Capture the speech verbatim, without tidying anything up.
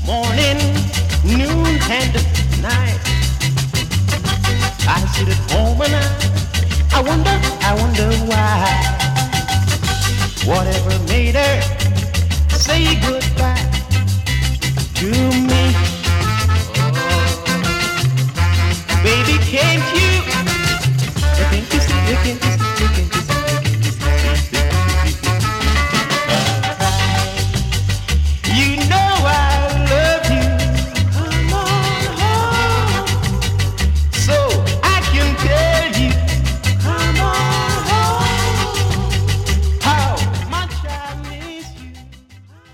morning, noon, and night. I sit at home and I, I wonder, I wonder why.